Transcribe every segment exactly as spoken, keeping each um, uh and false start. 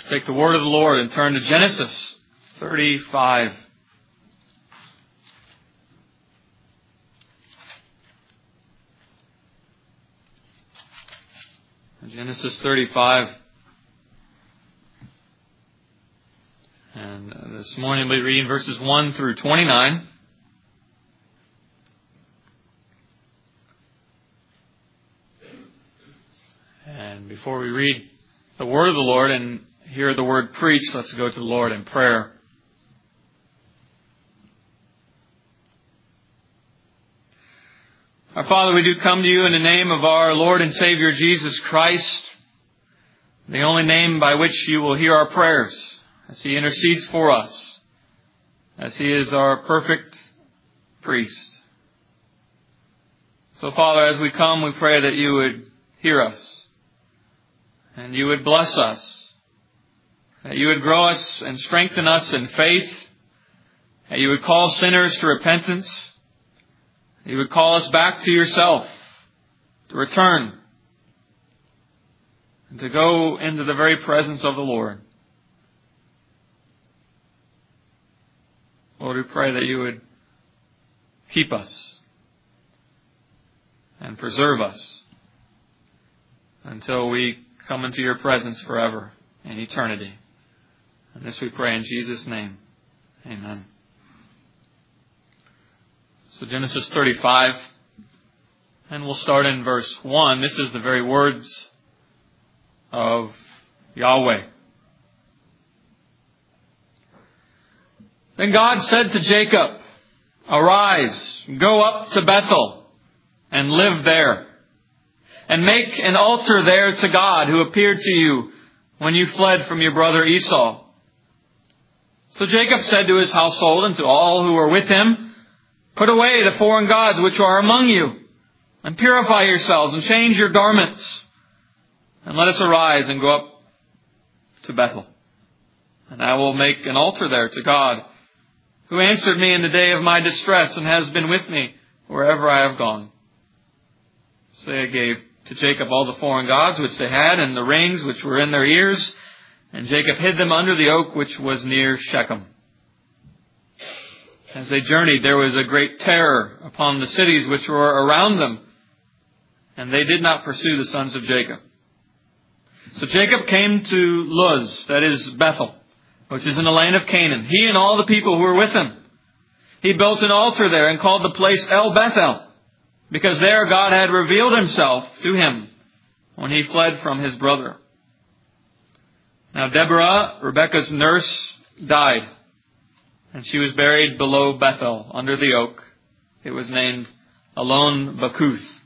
Take the word of the Lord and turn to Genesis thirty-five. Genesis thirty-five. And this morning we'll be reading verses one through twenty-nine. And before we read the word of the Lord and hear the word preached, let's go to the Lord in prayer. Our Father, we do come to you in the name of our Lord and Savior Jesus Christ, the only name by which you will hear our prayers, as He intercedes for us, as He is our perfect priest. So, Father, as we come, we pray that you would hear us, and you would bless us, that you would grow us and strengthen us in faith, that you would call sinners to repentance, that you would call us back to yourself, to return, and to go into the very presence of the Lord. Lord, we pray that you would keep us and preserve us until we come into your presence forever in eternity. And this we pray in Jesus' name. Amen. So Genesis thirty-five, and we'll start in verse one. This is the very words of Yahweh. Then God said to Jacob, "Arise, go up to Bethel, and live there, and make an altar there to God who appeared to you when you fled from your brother Esau." So Jacob said to his household and to all who were with him, "Put away the foreign gods which are among you, and purify yourselves, and change your garments, and let us arise and go up to Bethel. And I will make an altar there to God, who answered me in the day of my distress, and has been with me wherever I have gone." So they gave to Jacob all the foreign gods which they had, and the rings which were in their ears, and Jacob hid them under the oak which was near Shechem. As they journeyed, there was a great terror upon the cities which were around them, and they did not pursue the sons of Jacob. So Jacob came to Luz, that is Bethel, which is in the land of Canaan, he and all the people who were with him. He built an altar there and called the place El Bethel, because there God had revealed himself to him when he fled from his brother. Now Deborah, Rebekah's nurse, died, and she was buried below Bethel under the oak. It was named Alon Bakuth.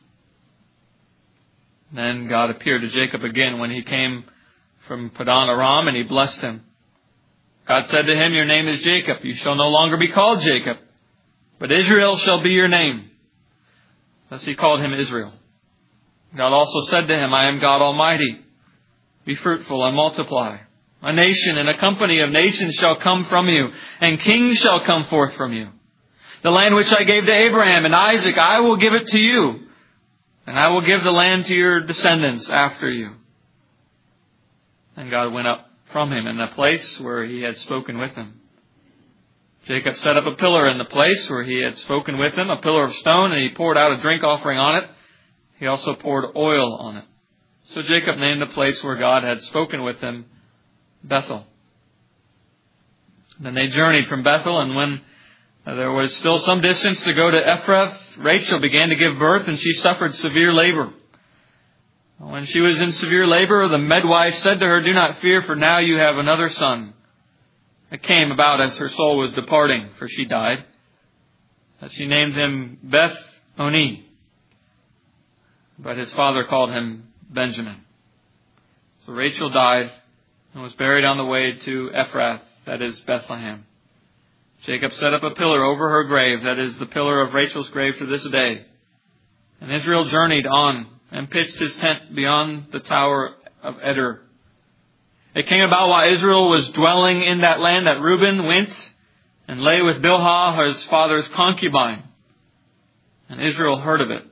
Then God appeared to Jacob again when he came from Padan Aram, and he blessed him. God said to him, "Your name is Jacob. You shall no longer be called Jacob, but Israel shall be your name." Thus he called him Israel. God also said to him, "I am God Almighty. Be fruitful and multiply. A nation and a company of nations shall come from you, and kings shall come forth from you. The land which I gave to Abraham and Isaac, I will give it to you, and I will give the land to your descendants after you." And God went up from him in the place where he had spoken with him. Jacob set up a pillar in the place where he had spoken with him, a pillar of stone, and he poured out a drink offering on it. He also poured oil on it. So Jacob named the place where God had spoken with him Bethel. Then they journeyed from Bethel, and when there was still some distance to go to Ephrath, Rachel began to give birth, and she suffered severe labor. When she was in severe labor, the midwife said to her, "Do not fear, for now you have another son." It came about as her soul was departing, for she died, that she named him Beth-Oni. But his father called him Benjamin. So Rachel died and was buried on the way to Ephrath, that is Bethlehem. Jacob set up a pillar over her grave, that is the pillar of Rachel's grave to this day. And Israel journeyed on and pitched his tent beyond the tower of Eder. It came about while Israel was dwelling in that land that Reuben went and lay with Bilhah, his father's concubine. And Israel heard of it.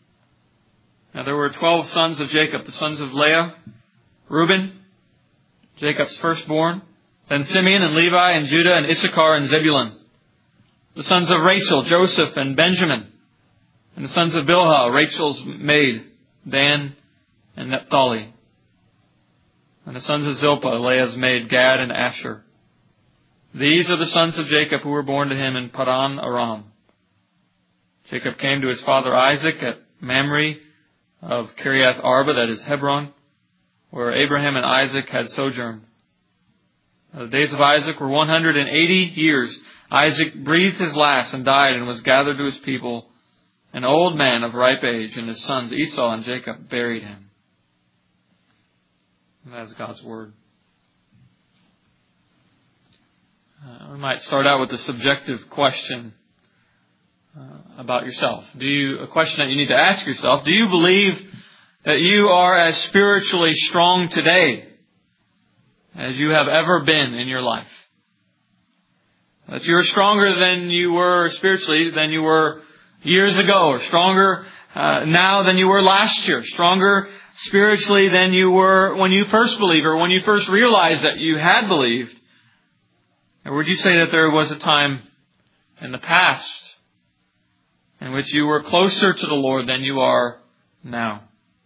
Now there were twelve sons of Jacob, the sons of Leah, Reuben, Jacob's firstborn. Then Simeon and Levi and Judah and Issachar and Zebulun. The sons of Rachel, Joseph and Benjamin. And the sons of Bilhah, Rachel's maid, Dan and Naphtali. And the sons of Zilpah, Leah's maid, Gad and Asher. These are the sons of Jacob who were born to him in Padan Aram. Jacob came to his father Isaac at Mamre of Kiriath Arba, that is Hebron, where Abraham and Isaac had sojourned. The days of Isaac were one hundred eighty years. Isaac breathed his last and died and was gathered to his people, an old man of ripe age, and his sons Esau and Jacob buried him. And that is God's Word. Uh, we might start out with a subjective question uh, about yourself. Do you, a question that you need to ask yourself, do you believe that you are as spiritually strong today as you have ever been in your life? That you're stronger than you were spiritually than you were years ago, or stronger uh, now than you were last year, stronger spiritually than you were when you first believed or when you first realized that you had believed? Or would you say that there was a time in the past in which you were closer to the Lord than you are now?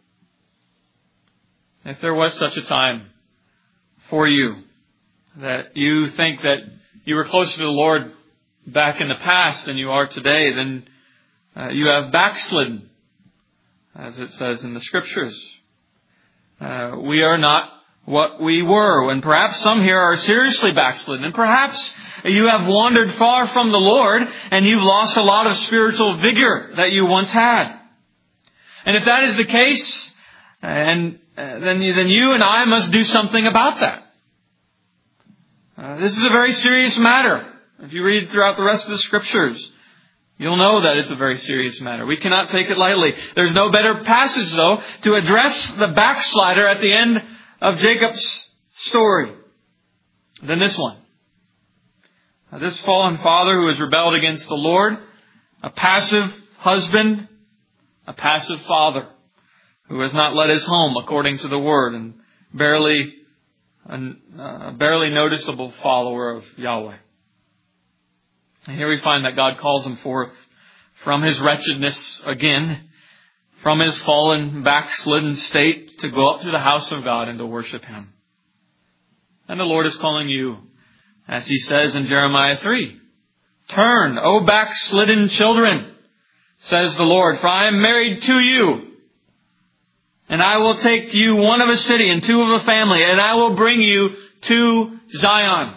If there was such a time for you, that you think that you were closer to the Lord back in the past than you are today, then uh, you have backslidden, as it says in the Scriptures. Uh, we are not what we were, and perhaps some here are seriously backslidden, and perhaps you have wandered far from the Lord, and you've lost a lot of spiritual vigor that you once had. And if that is the case, and uh, then, you, then you and I must do something about that. Uh, this is a very serious matter. If you read throughout the rest of the Scriptures, you'll know that it's a very serious matter. We cannot take it lightly. There's no better passage, though, to address the backslider at the end of Jacob's story than this one. Now, this fallen father who has rebelled against the Lord, a passive husband, a passive father who has not led his home according to the Word, and barely a barely noticeable follower of Yahweh. And here we find that God calls him forth from his wretchedness again, from his fallen, backslidden state, to go up to the house of God and to worship Him. And the Lord is calling you, as He says in Jeremiah three, "Turn, O backslidden children, says the Lord, for I am married to you. And I will take you one of a city and two of a family, and I will bring you to Zion."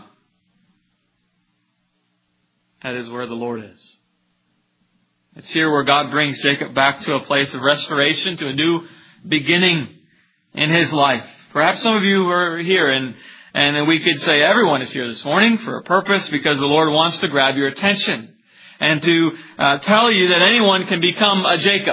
That is where the Lord is. It's here where God brings Jacob back to a place of restoration, to a new beginning in his life. Perhaps some of you are here, and, and we could say everyone is here this morning for a purpose, because the Lord wants to grab your attention and to uh, tell you that anyone can become a Jacob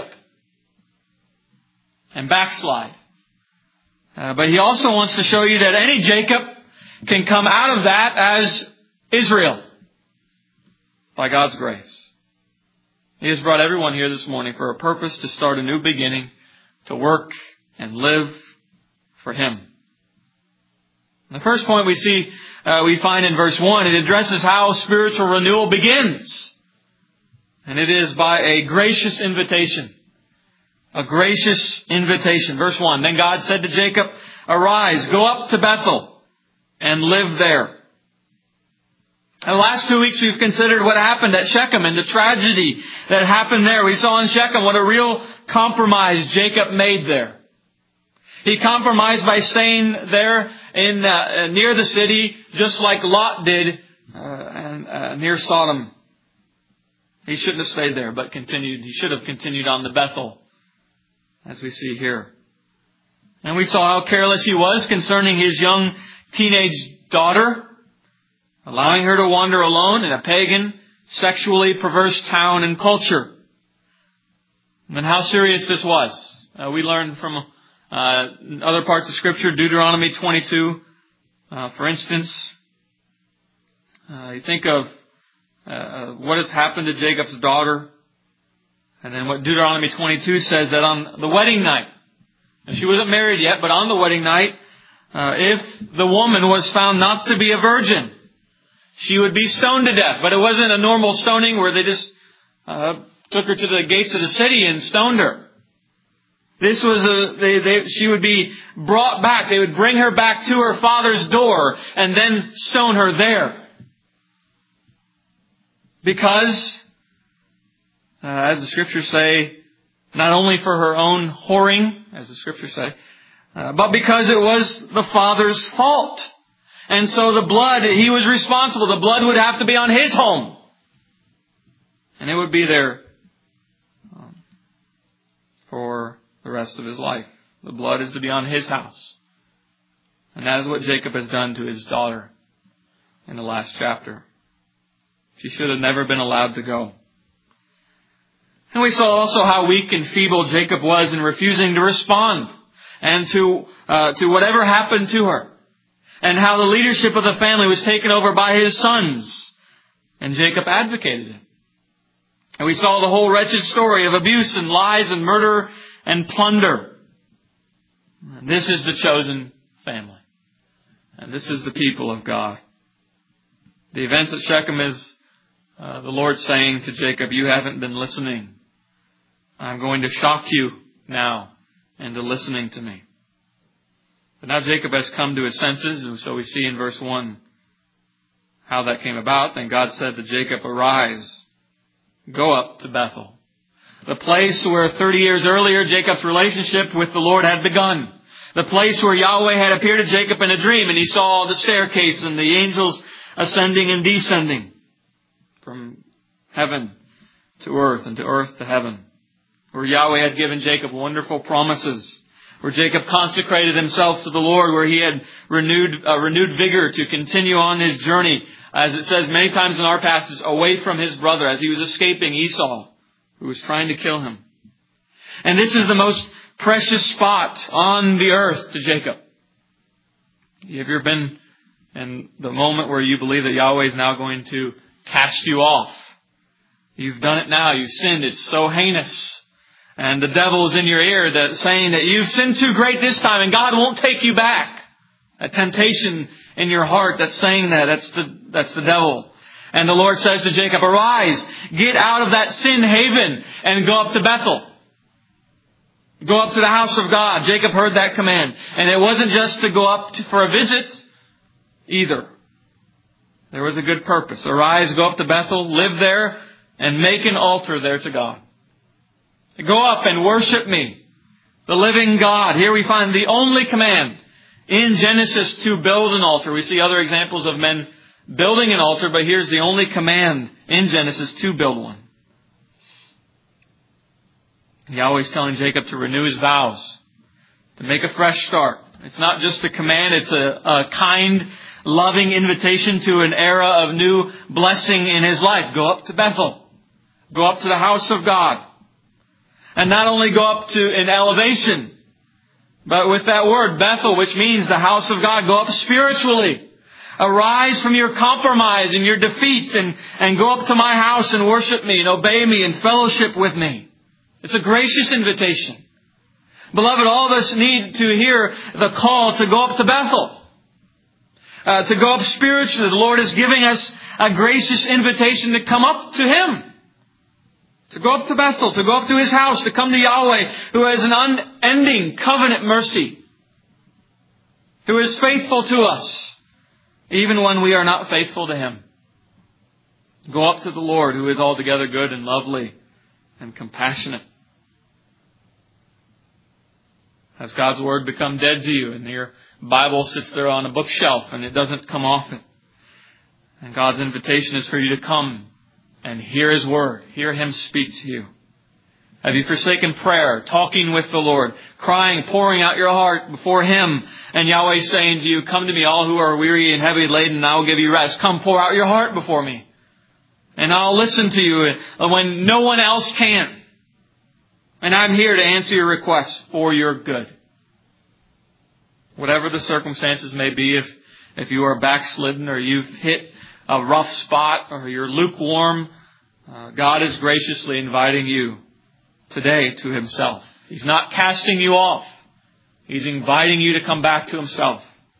and backslide. Uh, but He also wants to show you that any Jacob can come out of that as Israel by God's grace. He has brought everyone here this morning for a purpose, to start a new beginning, to work and live for Him. The first point we see, uh, we find in verse one, it addresses how spiritual renewal begins. And it is by a gracious invitation. A gracious invitation. Verse one, "Then God said to Jacob, Arise, go up to Bethel and live there." The last two weeks we've considered what happened at Shechem and the tragedy that happened there. We saw in Shechem what a real compromise Jacob made there. He compromised by staying there in uh, near the city, just like Lot did uh, and, uh, near Sodom. He shouldn't have stayed there, but continued. He should have continued on to Bethel, as we see here. And we saw how careless he was concerning his young teenage daughter, allowing her to wander alone in a pagan, sexually perverse town and culture. And how serious this was. Uh, we learned from uh, other parts of Scripture, Deuteronomy twenty-two, uh, for instance. Uh, you think of uh, what has happened to Jacob's daughter. And then what Deuteronomy twenty-two says, that on the wedding night, and she wasn't married yet, but on the wedding night, uh, if the woman was found not to be a virgin, she would be stoned to death. But it wasn't a normal stoning where they just uh, took her to the gates of the city and stoned her. This was a, they, they, she would be brought back. They would bring her back to her father's door and then stone her there. Because, uh, as the Scriptures say, not only for her own whoring, as the Scriptures say, uh, but because it was the father's fault. And so the blood, he was responsible. The blood would have to be on his home. And it would be there um, for the rest of his life. The blood is to be on his house. And that is what Jacob has done to his daughter in the last chapter. She should have never been allowed to go. And we saw also how weak and feeble Jacob was in refusing to respond and to uh, to whatever happened to her. And how the leadership of the family was taken over by his sons. And Jacob advocated it. And we saw the whole wretched story of abuse and lies and murder and plunder. And this is the chosen family. And this is the people of God. The events at Shechem is uh, the Lord saying to Jacob, you haven't been listening. I'm going to shock you now into listening to me. But now Jacob has come to his senses, and so we see in verse one how that came about. Then God said to Jacob, arise, go up to Bethel, the place where thirty years earlier Jacob's relationship with the Lord had begun. The place where Yahweh had appeared to Jacob in a dream, and he saw the staircase and the angels ascending and descending from heaven to earth and to earth to heaven. Where Yahweh had given Jacob wonderful promises. Where Jacob consecrated himself to the Lord, where he had renewed uh, renewed vigor to continue on his journey, as it says many times in our passage, away from his brother as he was escaping Esau, who was trying to kill him. And this is the most precious spot on the earth to Jacob. Have you ever been in the moment where you believe that Yahweh is now going to cast you off? You've done it now. You've sinned. It's so heinous. And the devil is in your ear that saying that you've sinned too great this time and God won't take you back. A temptation in your heart that's saying that. That's the, that's the devil. And the Lord says to Jacob, arise, get out of that sin haven and go up to Bethel. Go up to the house of God. Jacob heard that command. And it wasn't just to go up to, for a visit either. There was a good purpose. Arise, go up to Bethel, live there, and make an altar there to God. Go up and worship me, the living God. Here we find the only command in Genesis to build an altar. We see other examples of men building an altar, but here's the only command in Genesis to build one. Yahweh's telling Jacob to renew his vows, to make a fresh start. It's not just a command, it's a, a kind, loving invitation to an era of new blessing in his life. Go up to Bethel. Go up to the house of God. And not only go up to an elevation, but with that word, Bethel, which means the house of God, go up spiritually. Arise from your compromise and your defeat and, and go up to my house and worship me and obey me and fellowship with me. It's a gracious invitation. Beloved, all of us need to hear the call to go up to Bethel. Uh, to go up spiritually. The Lord is giving us a gracious invitation to come up to Him. To go up to Bethel, to go up to His house, to come to Yahweh, who has an unending covenant mercy, who is faithful to us, even when we are not faithful to Him. Go up to the Lord, who is altogether good and lovely and compassionate. Has God's Word become dead to you, and your Bible sits there on a bookshelf and it doesn't come off it? And God's invitation is for you to come and hear His Word. Hear Him speak to you. Have you forsaken prayer, talking with the Lord, crying, pouring out your heart before Him, and Yahweh saying to you, come to me, all who are weary and heavy laden, and I will give you rest. Come pour out your heart before me, and I'll listen to you when no one else can. And I'm here to answer your requests for your good. Whatever the circumstances may be, if, if you are backslidden or you've hit a rough spot or you're lukewarm, uh, God is graciously inviting you today to Himself. He's not casting you off. He's inviting you to come back to Himself.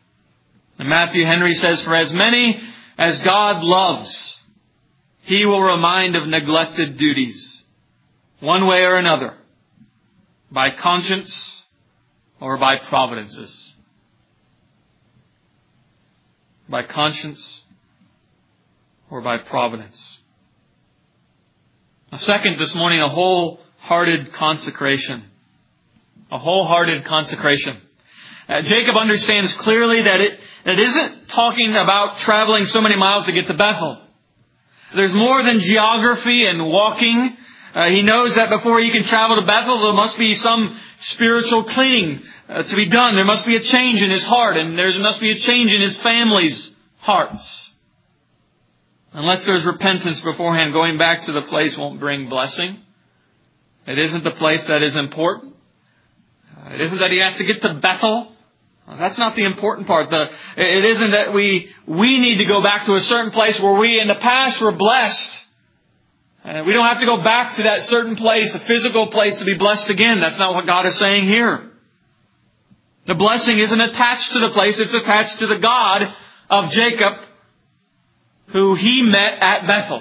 And Matthew Henry says, for as many as God loves, He will remind of neglected duties, one way or another, by conscience or by providences. By conscience or by providence. A second this morning, a wholehearted consecration. A wholehearted consecration. Uh, Jacob understands clearly that it, it isn't talking about traveling so many miles to get to Bethel. There's more than geography and walking. Uh, he knows that before he can travel to Bethel, there must be some spiritual cleaning uh, to be done. There must be a change in his heart, and there must be a change in his family's hearts. Unless there's repentance beforehand, going back to the place won't bring blessing. It isn't the place that is important. Uh, it isn't that he has to get to Bethel. Uh, that's not the important part. The, it isn't that we we need to go back to a certain place where we in the past were blessed. Uh, we don't have to go back to that certain place, a physical place, to be blessed again. That's not what God is saying here. The blessing isn't attached to the place. It's attached to the God of Jacob, who he met at Bethel.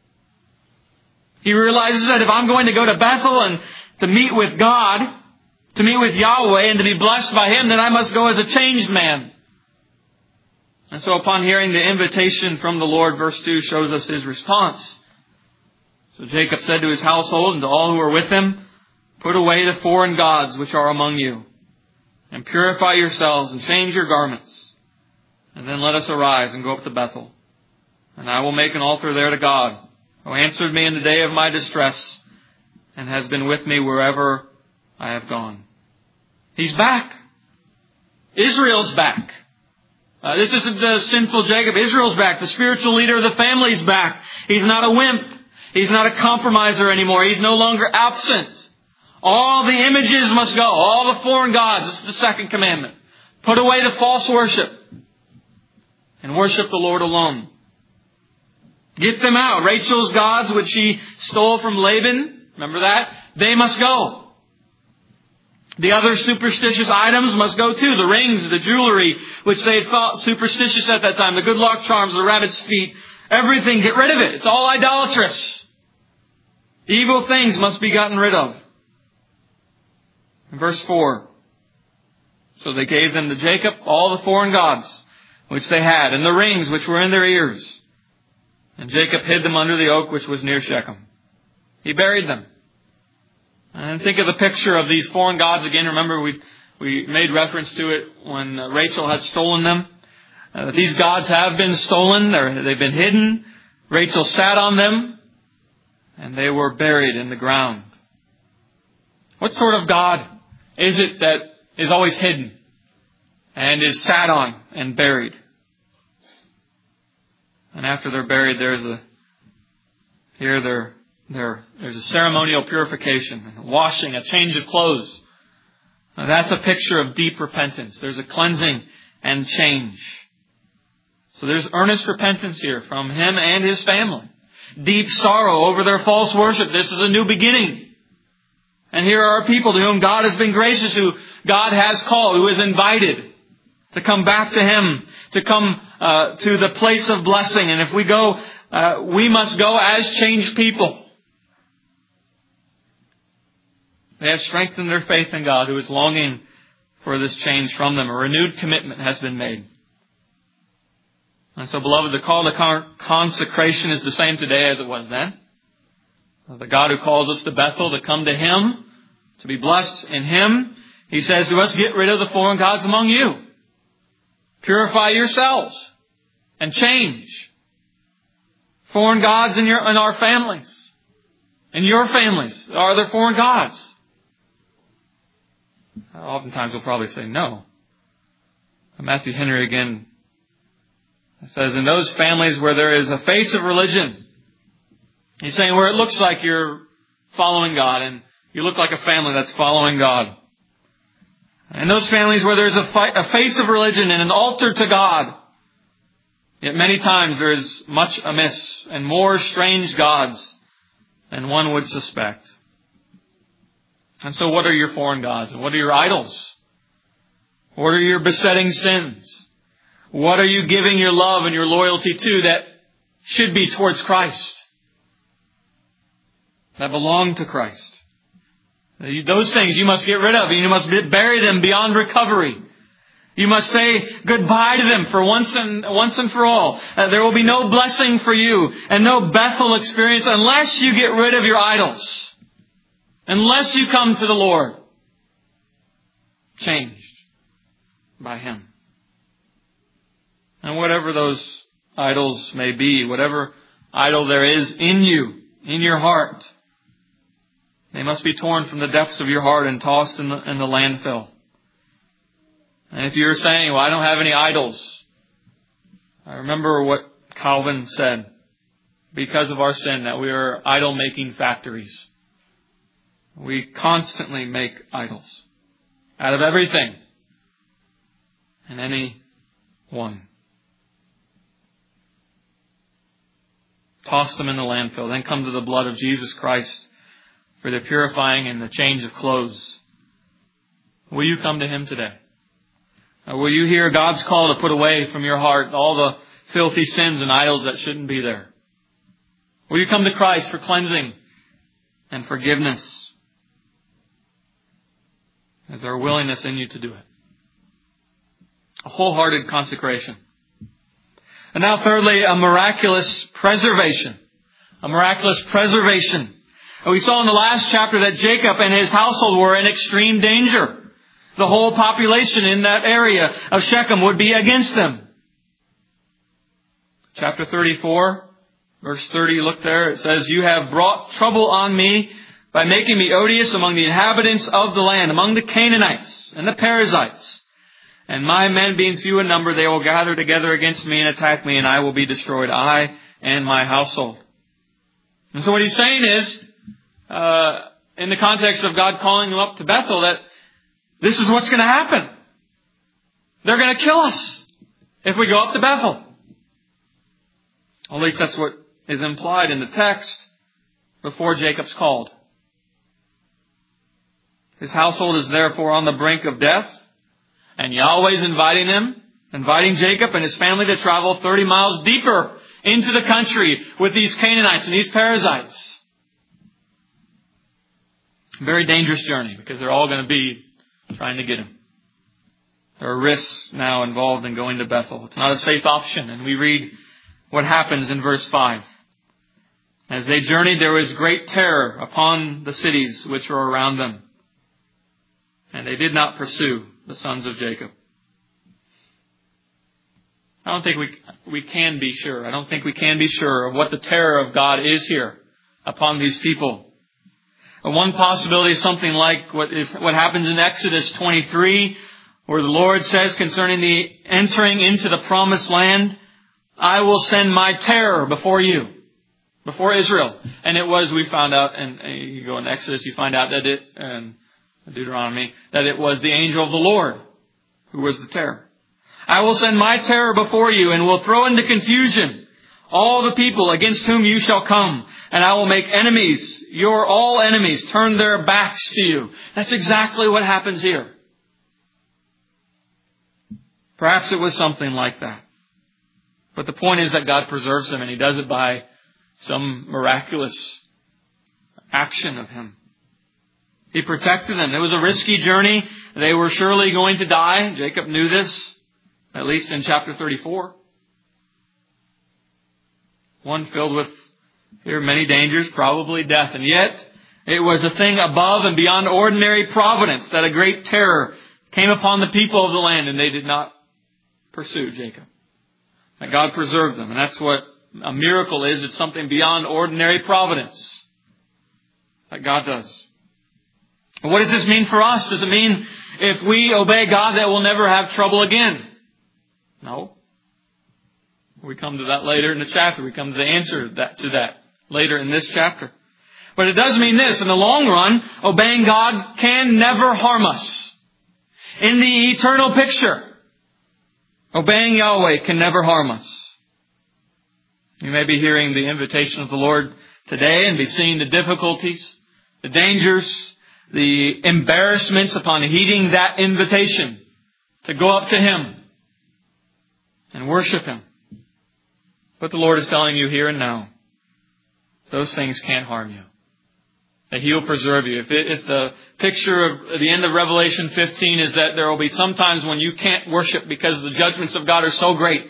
He realizes that if I'm going to go to Bethel and to meet with God, to meet with Yahweh and to be blessed by Him, then I must go as a changed man. And so upon hearing the invitation from the Lord, verse two shows us his response. So Jacob said to his household and to all who were with him, put away the foreign gods which are among you, and purify yourselves and change your garments. And then let us arise and go up to Bethel. And I will make an altar there to God, who answered me in the day of my distress, and has been with me wherever I have gone. He's back. Israel's back. Uh, this isn't the sinful Jacob. Israel's back. The spiritual leader of the family's back. He's not a wimp. He's not a compromiser anymore. He's no longer absent. All the images must go. All the foreign gods. This is the second commandment. Put away the false worship and worship the Lord alone. Get them out. Rachel's gods, which she stole from Laban, remember that? They must go. The other superstitious items must go too. The rings, the jewelry, which they thought superstitious at that time. The good luck charms, the rabbit's feet. Everything, get rid of it. It's all idolatrous. Evil things must be gotten rid of. In verse four. So they gave them to Jacob all the foreign gods which they had, and the rings which were in their ears. And Jacob hid them under the oak which was near Shechem. He buried them. And think of the picture of these foreign gods again. Remember, we we made reference to it when Rachel had stolen them. Uh, these gods have been stolen. They're, they've been hidden. Rachel sat on them, and they were buried in the ground. What sort of God is it that is always hidden and is sat on and buried? And after they're buried, there's a here there there there's a ceremonial purification, a washing, a change of clothes. Now that's a picture of deep repentance. There's a cleansing and change. So there's earnest repentance here from him and his family. Deep sorrow over their false worship. This is a new beginning. And here are people to whom God has been gracious, who God has called, who is invited to come back to Him, to come uh, to the place of blessing. And if we go, uh, we must go as changed people. They have strengthened their faith in God, who is longing for this change from them. A renewed commitment has been made. And so, beloved, the call to con- consecration is the same today as it was then. The God who calls us to Bethel, to come to Him, to be blessed in Him, He says to us, get rid of the foreign gods among you. Purify yourselves and change. Foreign gods in your in our families. In your families, are there foreign gods? Oftentimes we'll probably say no. Matthew Henry again says, in those families where there is a face of religion, he's saying where it looks like you're following God and you look like a family that's following God. In those families where there's a, fi- a face of religion and an altar to God, yet many times there is much amiss and more strange gods than one would suspect. And so what are your foreign gods? And what are your idols? What are your besetting sins? What are you giving your love and your loyalty to that should be towards Christ? That belong to Christ. Those things you must get rid of. You must bury them beyond recovery. You must say goodbye to them for once and once and for all. Uh, there will be no blessing for you and no Bethel experience unless you get rid of your idols. Unless you come to the Lord, changed by Him. And whatever those idols may be, whatever idol there is in you, in your heart, they must be torn from the depths of your heart and tossed in the, in the landfill. And if you're saying, well, I don't have any idols, I remember what Calvin said, because of our sin, that we are idol-making factories. We constantly make idols out of everything and any one. Toss them in the landfill. Then come to the blood of Jesus Christ for the purifying and the change of clothes. Will you come to Him today? Or will you hear God's call to put away from your heart all the filthy sins and idols that shouldn't be there? Will you come to Christ for cleansing and forgiveness? Is there a willingness in you to do it? A wholehearted consecration. And now thirdly, a miraculous preservation. A miraculous preservation. And we saw in the last chapter that Jacob and his household were in extreme danger. The whole population in that area of Shechem would be against them. Chapter thirty-four, verse thirty, look there. It says, "You have brought trouble on me by making me odious among the inhabitants of the land, among the Canaanites and the Perizzites. And my men being few in number, they will gather together against me and attack me, and I will be destroyed, I and my household." And so what he's saying is, uh, in the context of God calling him up to Bethel, that this is what's going to happen. They're going to kill us if we go up to Bethel. At least that's what is implied in the text before Jacob's called. His household is therefore on the brink of death. And Yahweh's inviting him, inviting Jacob and his family to travel thirty miles deeper into the country with these Canaanites and these Perizzites. Very dangerous journey because they're all going to be trying to get him. There are risks now involved in going to Bethel. It's not a safe option. And we read what happens in verse five. As they journeyed, there was great terror upon the cities which were around them. And they did not pursue the sons of Jacob. I don't think we we can be sure. I don't think we can be sure of what the terror of God is here upon these people. And one possibility is something like what is what happens in Exodus twenty-three, where the Lord says concerning the entering into the promised land, "I will send my terror before you," before Israel. And it was, we found out, and you go in Exodus, you find out that it, and Deuteronomy, that it was the angel of the Lord who was the terror. "I will send my terror before you and will throw into confusion all the people against whom you shall come. And I will make enemies, your all enemies, turn their backs to you." That's exactly what happens here. Perhaps it was something like that. But the point is that God preserves them, and He does it by some miraculous action of Him. He protected them. It was a risky journey. They were surely going to die. Jacob knew this, at least in chapter thirty-four. One filled with here many dangers, probably death. And yet, it was a thing above and beyond ordinary providence that a great terror came upon the people of the land, and they did not pursue Jacob. That God preserved them. And that's what a miracle is. It's something beyond ordinary providence that God does. What does this mean for us? Does it mean if we obey God that we'll never have trouble again? No. We come to that later in the chapter. We come to the answer to that, to that later in this chapter. But it does mean this. In the long run, obeying God can never harm us. In the eternal picture, obeying Yahweh can never harm us. You may be hearing the invitation of the Lord today and be seeing the difficulties, the dangers, the embarrassments upon heeding that invitation to go up to Him. and worship Him. But the Lord is telling you here and now, those things can't harm you. That He will preserve you. If, it, if the picture of the end of Revelation fifteen is that there will be some times when you can't worship because the judgments of God are so great,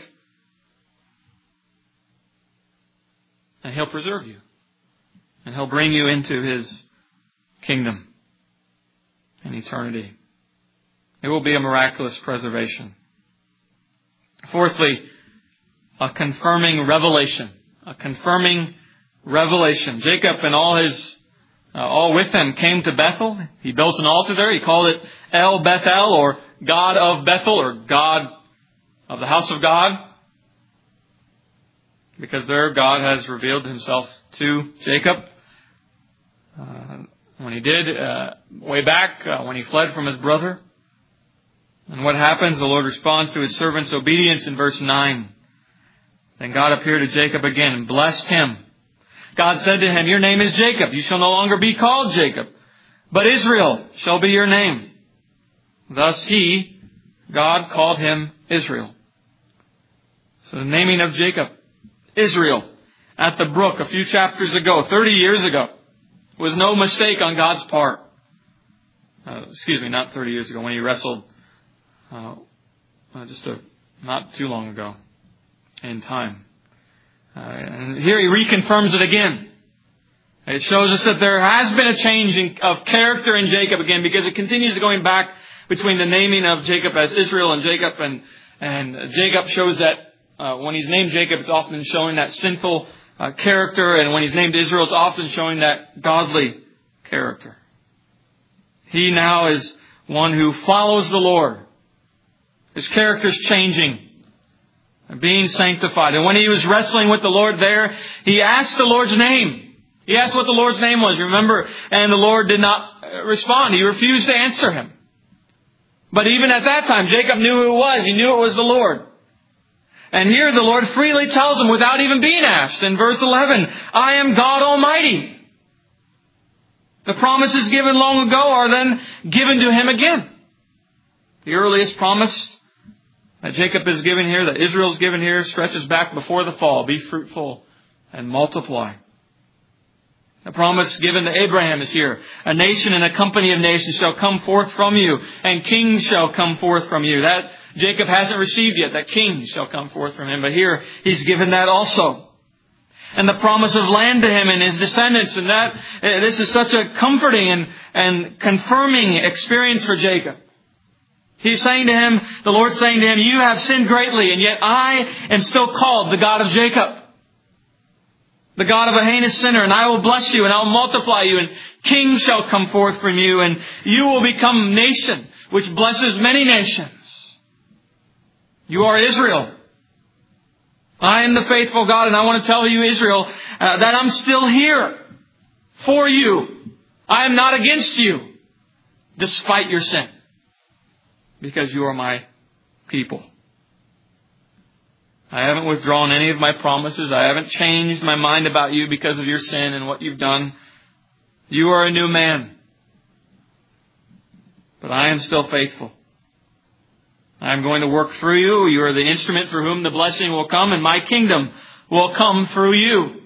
and He'll preserve you. And He'll bring you into His kingdom in eternity. It will be a miraculous preservation. Fourthly, a confirming revelation. A confirming revelation. Jacob and all his, uh, all with him came to Bethel. He built an altar there. He called it El Bethel, or God of Bethel, or God of the house of God. Because there God has revealed Himself to Jacob. Uh, when He did, uh, way back, uh, when he fled from his brother. And what happens? The Lord responds to His servant's obedience in verse nine. Then God appeared to Jacob again and blessed him. God said to him, "Your name is Jacob. You shall no longer be called Jacob, but Israel shall be your name." Thus He, God, called him Israel. So the naming of Jacob, Israel, at the brook a few chapters ago, thirty years ago, was no mistake on God's part. Uh, excuse me, not thirty years ago, when He wrestled uh, uh, just a, not too long ago in time. Uh, and here He reconfirms it again. It shows us that there has been a change in, of character in Jacob again, because it continues going back between the naming of Jacob as Israel and Jacob, and, and Jacob shows that uh, when he's named Jacob, it's often showing that sinful uh, character, and when he's named Israel, it's often showing that godly character. He now is one who follows the Lord. His character is changing, being sanctified. And when he was wrestling with the Lord there, he asked the Lord's name. He asked what the Lord's name was, remember? And the Lord did not respond. He refused to answer him. But even at that time, Jacob knew who it was. He knew it was the Lord. And here the Lord freely tells him without even being asked. In verse eleven, "I am God Almighty." The promises given long ago are then given to him again. The earliest promise that Jacob is given here, that Israel is given here, stretches back before the fall. Be fruitful and multiply. The promise given to Abraham is here. "A nation and a company of nations shall come forth from you, and kings shall come forth from you." That Jacob hasn't received yet, that kings shall come forth from him. But here he's given that also. And the promise of land to him and his descendants. And that this is such a comforting and, and confirming experience for Jacob. He's saying to him, the Lord's saying to him, "You have sinned greatly, and yet I am still called the God of Jacob, the God of a heinous sinner, and I will bless you, and I will multiply you, and kings shall come forth from you, and you will become a nation which blesses many nations. You are Israel. I am the faithful God, and I want to tell you, Israel, uh, that I'm still here for you. I am not against you, despite your sin, because you are my people. I haven't withdrawn any of my promises. I haven't changed my mind about you because of your sin and what you've done. You are a new man. But I am still faithful. I am going to work through you. You are the instrument through whom the blessing will come, and my kingdom will come through you.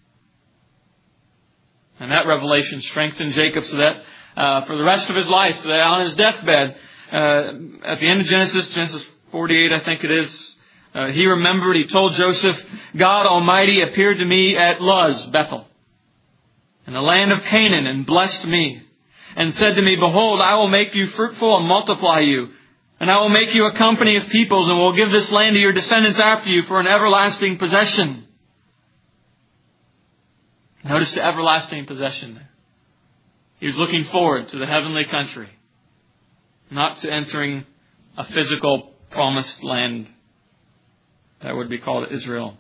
And that revelation strengthened Jacob so that uh, for the rest of his life, so that on his deathbed, uh, at the end of Genesis, Genesis forty-eight, I think it is, uh, he remembered, he told Joseph, "God Almighty appeared to me at Luz, Bethel, in the land of Canaan, and blessed me, and said to me, Behold, I will make you fruitful and multiply you, and I will make you a company of peoples, and will give this land to your descendants after you for an everlasting possession." Notice the everlasting possession there. He was looking forward to the heavenly country, not to entering a physical promised land that would be called Israel.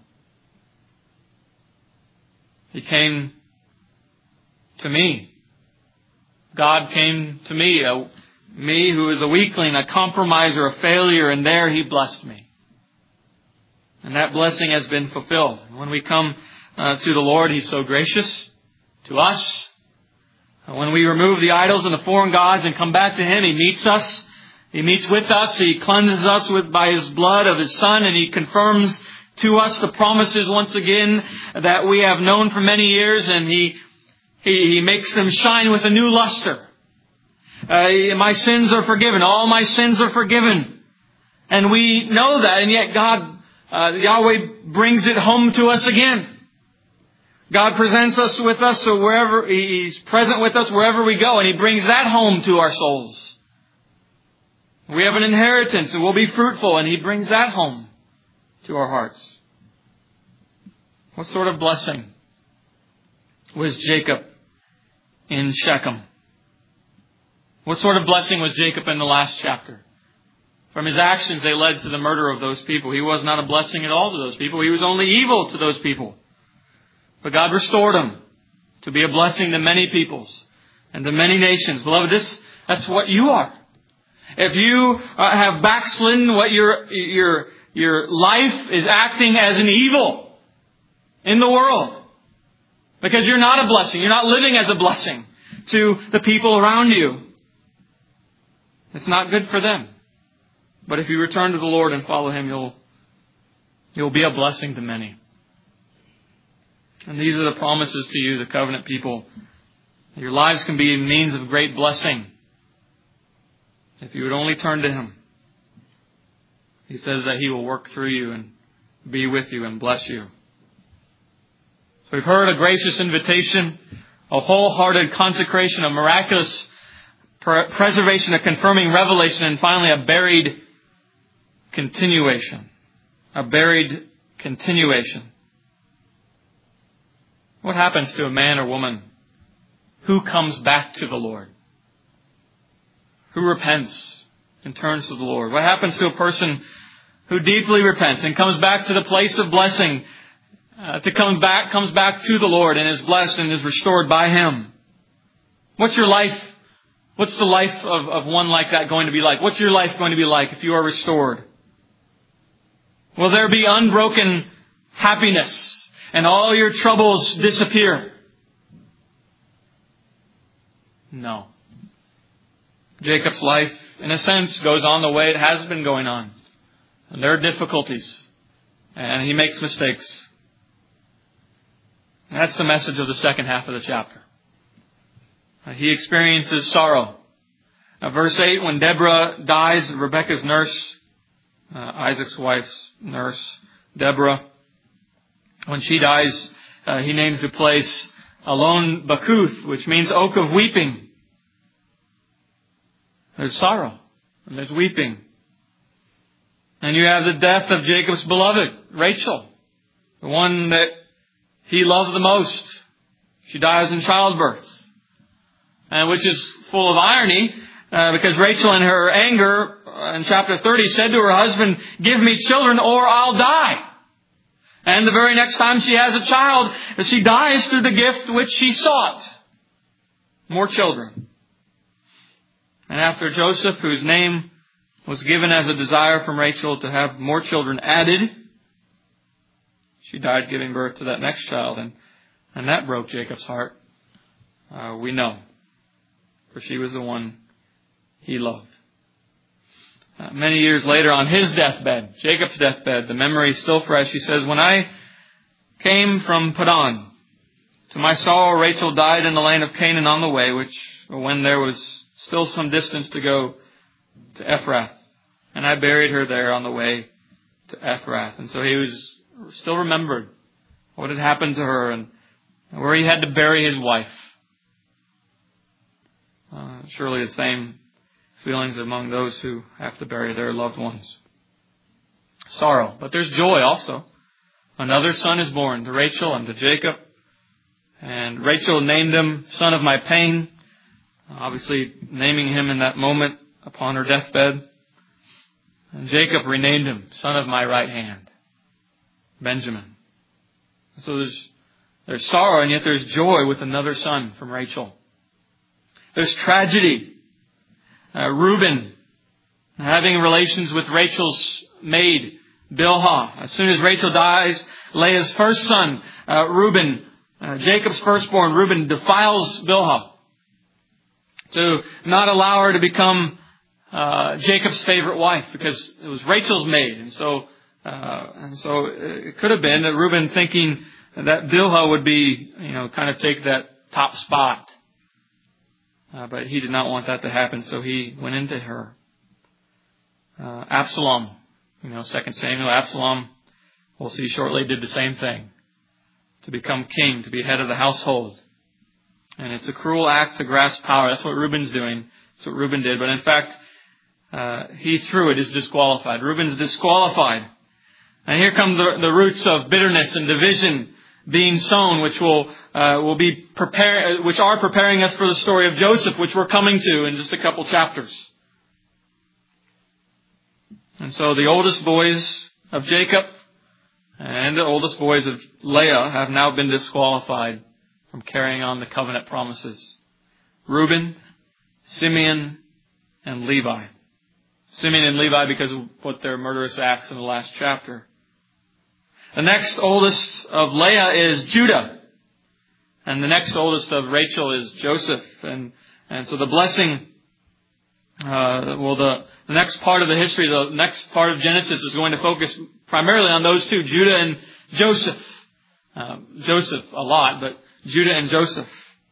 He came to me. God came to me, a, me who is a weakling, a compromiser, a failure, and there He blessed me. And that blessing has been fulfilled. When we come uh, to the Lord, He's so gracious to us. When we remove the idols and the foreign gods and come back to Him, He meets us. He meets with us. He cleanses us with by His blood of His Son, and He confirms to us the promises once again that we have known for many years, and He He, he makes them shine with a new luster. Uh, my sins are forgiven. All my sins are forgiven. And we know that, and yet God, uh, Yahweh brings it home to us again. God presents us with us, so wherever He's present with us wherever we go, and He brings that home to our souls. We have an inheritance, and we'll be fruitful, and He brings that home to our hearts. What sort of blessing was Jacob in Shechem? What sort of blessing was Jacob in the last chapter? From his actions, they led to the murder of those people. He was not a blessing at all to those people. He was only evil to those people. But God restored him to be a blessing to many peoples and to many nations. Beloved, this, that's what you are. If you uh, have backslidden, what your, your, your life is acting as an evil in the world. Because you're not a blessing. You're not living as a blessing to the people around you. It's not good for them. But if you return to the Lord and follow Him, you'll, you'll be a blessing to many. And these are the promises to you, the covenant people. Your lives can be a means of great blessing if you would only turn to Him. He says that He will work through you and be with you and bless you. So we've heard a gracious invitation, a wholehearted consecration, a miraculous preservation, a confirming revelation, and finally a buried continuation. A buried continuation. What happens to a man or woman who comes back to the Lord? Who repents and turns to the Lord? What happens to a person who deeply repents and comes back to the place of blessing, uh, to come back, comes back to the Lord and is blessed and is restored by Him? What's your life? What's the life of, of one like that going to be like? What's your life going to be like if you are restored? Will there be unbroken happiness and all your troubles disappear? No. Jacob's life, in a sense, goes on the way it has been going on. And there are difficulties. And he makes mistakes. That's the message of the second half of the chapter. He experiences sorrow. Now, verse eight, when Deborah dies, Rebekah's nurse, uh, Isaac's wife's nurse, Deborah, when she dies, uh, he names the place Alon Bakuth, which means oak of weeping. There's sorrow and there's weeping. And you have the death of Jacob's beloved, Rachel, the one that he loved the most. She dies in childbirth. And which is full of irony, uh, because Rachel in her anger uh, in chapter thirty said to her husband, "Give me children or I'll die." And the very next time she has a child, she dies through the gift which she sought. More children. And after Joseph, whose name was given as a desire from Rachel to have more children added, she died giving birth to that next child. And, and that broke Jacob's heart. Uh, we know. For she was the one he loved. Uh, many years later, on his deathbed, Jacob's deathbed, the memory is still fresh. He says, "When I came from Padan, to my sorrow, Rachel died in the land of Canaan on the way, which when there was still some distance to go to Ephrath. And I buried her there on the way to Ephrath." And so he was still remembered what had happened to her and where he had to bury his wife. Uh, surely the same feelings among those who have to bury their loved ones. Sorrow. But there's joy also. Another son is born to Rachel and to Jacob. And Rachel named him son of my pain. Obviously naming him in that moment upon her deathbed. And Jacob renamed him son of my right hand, Benjamin. So there's, there's sorrow and yet there's joy with another son from Rachel. There's tragedy. Uh, Reuben having relations with Rachel's maid, Bilhah. As soon as Rachel dies, Leah's first son, uh, Reuben, uh, Jacob's firstborn, Reuben, defiles Bilhah to not allow her to become uh, Jacob's favorite wife because it was Rachel's maid. And so, uh, and so it could have been that Reuben thinking that Bilhah would be, you know, kind of take that top spot. Uh, but he did not want that to happen, so he went into her. Uh, Absalom, you know, Second Samuel, Absalom, we'll see shortly, did the same thing. To become king, to be head of the household. And it's a cruel act to grasp power. That's what Reuben's doing. That's what Reuben did. But in fact, uh, he through it is disqualified. Reuben's disqualified. And here come the, the roots of bitterness and division being sown, which will uh, will be prepare, which are preparing us for the story of Joseph, which we're coming to in just a couple chapters. And so the oldest boys of Jacob and the oldest boys of Leah have now been disqualified from carrying on the covenant promises. Reuben, Simeon, and Levi. Simeon and Levi because of what their murderous acts in the last chapter. The next oldest of Leah is Judah. And the next oldest of Rachel is Joseph. And, and so the blessing, uh, well, the, the next part of the history, the next part of Genesis is going to focus primarily on those two, Judah and Joseph. Uh, Joseph a lot, but Judah and Joseph.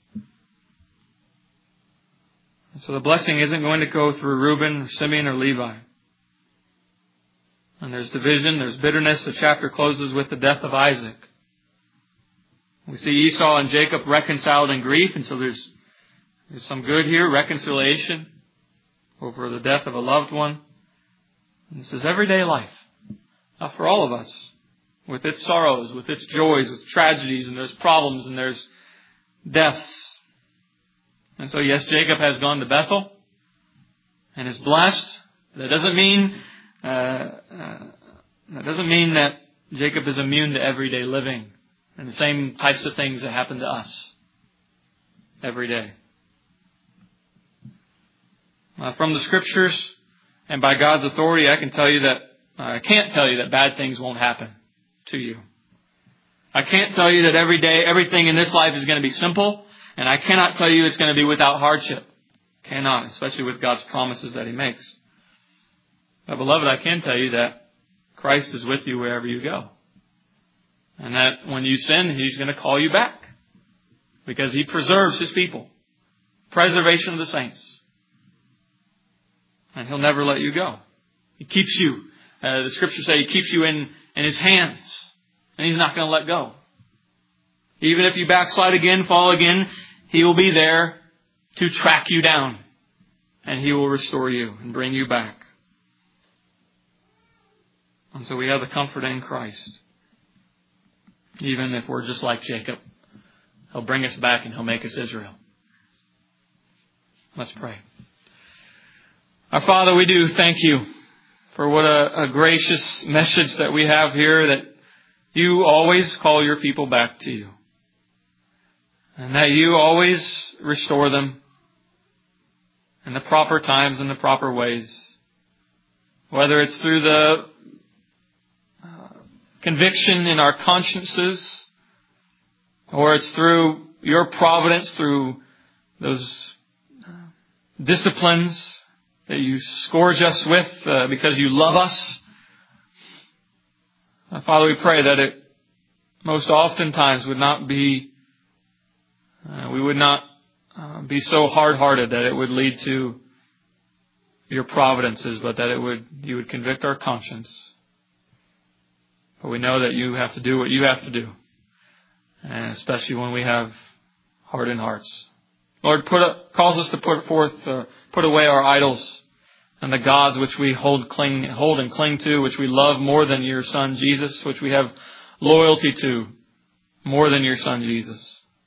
So the blessing isn't going to go through Reuben, or Simeon, or Levi. And there's division, there's bitterness. The chapter closes with the death of Isaac. We see Esau and Jacob reconciled in grief, and so there's, there's some good here, reconciliation over the death of a loved one. And this is everyday life. Now for all of us, with its sorrows, with its joys, with tragedies, and there's problems, and there's deaths. And so yes, Jacob has gone to Bethel and is blessed. That doesn't mean uh, uh, that doesn't mean that Jacob is immune to everyday living and the same types of things that happen to us every day. Uh, from the Scriptures and by God's authority, I can tell you that uh, I can't tell you that bad things won't happen to you. I can't tell you that every day everything in this life is going to be simple. And I cannot tell you it's going to be without hardship. Cannot, especially with God's promises that He makes. But beloved, I can tell you that Christ is with you wherever you go. And that when you sin, He's going to call you back. Because He preserves His people. Preservation of the saints. And He'll never let you go. He keeps you. Uh, the Scriptures say He keeps you in, in His hands. And He's not going to let go. Even if you backslide again, fall again, He will be there to track you down. And He will restore you and bring you back. And so we have the comfort in Christ. Even if we're just like Jacob, He'll bring us back and He'll make us Israel. Let's pray. Our Father, we do thank You for what a, a gracious message that we have here, that You always call Your people back to You. And that You always restore them in the proper times and the proper ways. Whether it's through the uh, conviction in our consciences, or it's through Your providence, through those uh, disciplines that You scourge us with uh, because You love us. Uh, Father, we pray that it most oftentimes would not be Uh, we would not uh, be so hard-hearted that it would lead to Your providences, but that it would You would convict our conscience. But we know that You have to do what You have to do, and especially when we have hardened hearts. Lord, put a, calls us to put forth, uh, put away our idols and the gods which we hold, cling, hold and cling to, which we love more than Your Son Jesus, which we have loyalty to more than Your Son Jesus.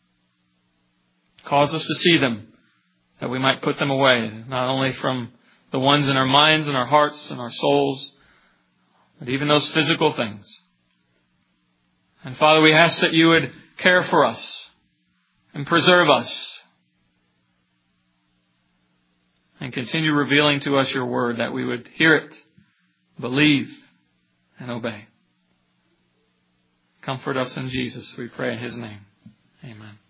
Cause us to see them, that we might put them away, not only from the ones in our minds and our hearts and our souls, but even those physical things. And Father, we ask that You would care for us and preserve us and continue revealing to us Your word, that we would hear it, believe, and obey. Comfort us in Jesus, we pray in His name. Amen.